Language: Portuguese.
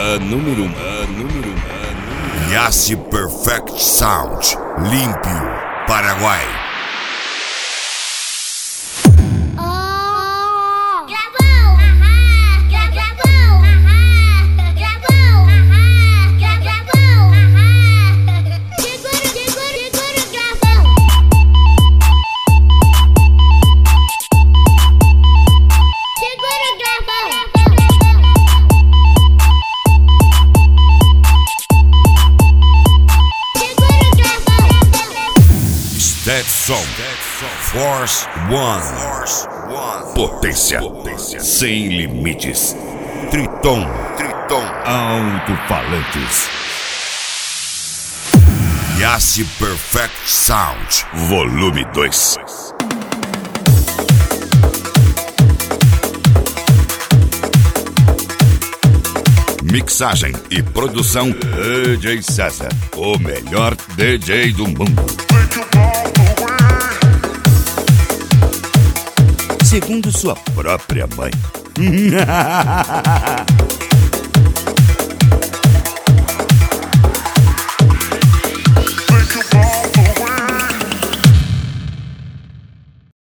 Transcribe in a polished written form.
A número 1. Yassi Perfect Sound, Límpio, Paraguai. Stetson, Force One, potência sem limites. Triton, alto-falantes. Yassi Perfect Sound, volume 2. Mixagem e produção DJ César, o melhor DJ do mundo. Segundo sua própria mãe.